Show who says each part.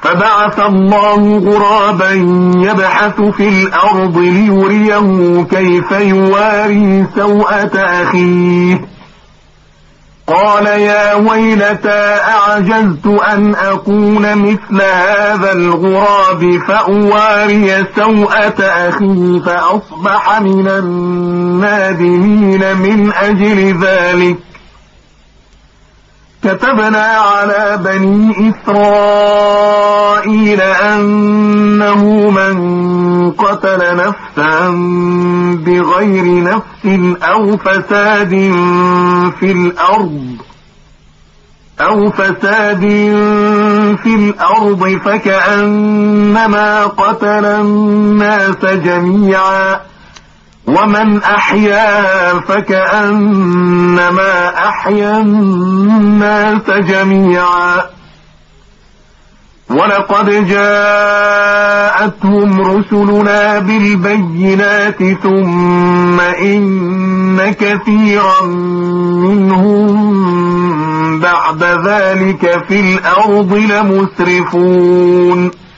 Speaker 1: فبعث الله غرابا يبحث في الأرض ليريه كيف يواري سوءة أخيه. قال يا ويلتى أعجزت أن أكون مثل هذا الغراب فأواري سوءة أخي فأصبح من النادمين. من أجل ذلك كتبنا على بني إسرائيل أنه من قتل نفسا بغير نفس أو فساد في الأرض فكأنما قتل الناس جميعا، ومن أحياها فكأنما أحيا الناس جميعا. ولقد جاءتهم رسلنا بالبينات ثم إن كثيرا منهم بعد ذلك في الأرض لمسرفون.